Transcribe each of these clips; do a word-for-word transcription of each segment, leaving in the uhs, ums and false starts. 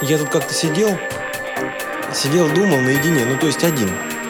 Я тут как-то сидел, сидел, думал наедине, ну то есть один.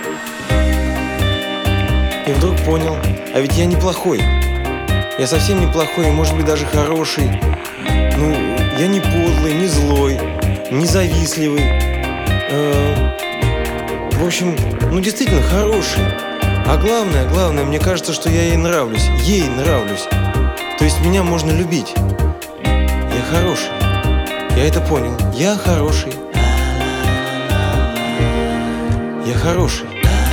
И вдруг понял, а ведь я неплохой. Я совсем неплохой, может быть, даже хороший. Ну, я не подлый, не злой, не завистливый. Э, в общем, ну действительно хороший. А главное, главное, мне кажется, что я ей нравлюсь. Ей нравлюсь. То есть меня можно любить. Я хороший. Я это понял. Я хороший. Я хороший.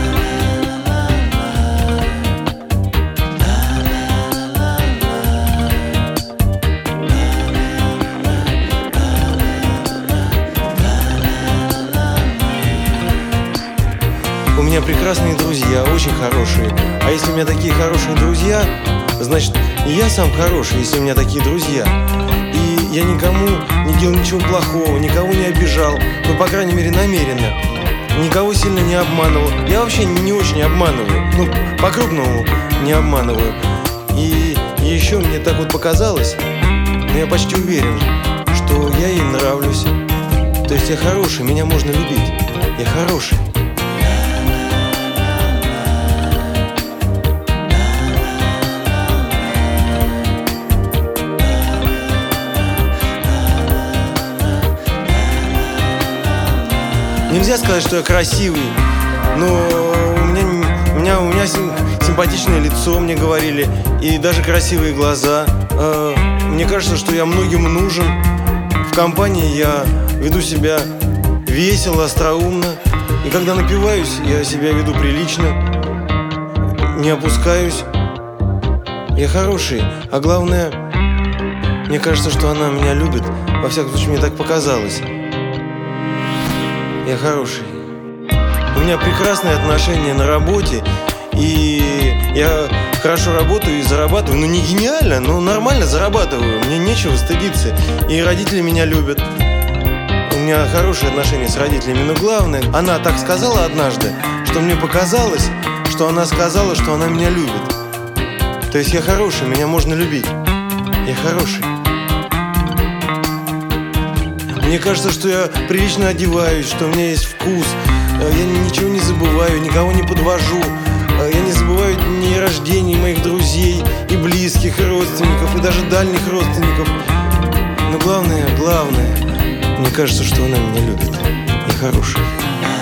У меня прекрасные друзья, очень хорошие. А если у меня такие хорошие друзья, значит, и я сам хороший, если у меня такие друзья. И я никому не делал ничего плохого, никого не обижал. Ну, по крайней мере, намеренно. Никого сильно не обманывал. Я вообще не очень обманываю. Ну, по-крупному не обманываю. И еще мне так вот показалось, но я почти уверен, что я ей нравлюсь. То есть я хороший, меня можно любить. Я хороший. Нельзя сказать, что я красивый, но у меня, у меня, у меня симпатичное лицо, мне говорили, и даже красивые глаза. Мне кажется, что я многим нужен. В компании я веду себя весело, остроумно. И когда напиваюсь, я себя веду прилично, не опускаюсь. Я хороший, а главное, мне кажется, что она меня любит. Во всяком случае, мне так показалось. Я хороший. У меня прекрасные отношения на работе. И я хорошо работаю и зарабатываю. Ну не гениально, но нормально зарабатываю. Мне нечего стыдиться. И родители меня любят. У меня хорошие отношения с родителями. Но главное, она так сказала однажды, что мне показалось, что она сказала, что она меня любит. То есть я хороший, меня можно любить. Я хороший. Мне кажется, что я прилично одеваюсь, что у меня есть вкус. Я ничего не забываю, никого не подвожу. Я не забываю дни рождения моих друзей и близких, и родственников, и даже дальних родственников. Но главное, главное, мне кажется, что она меня любит. Я хороший.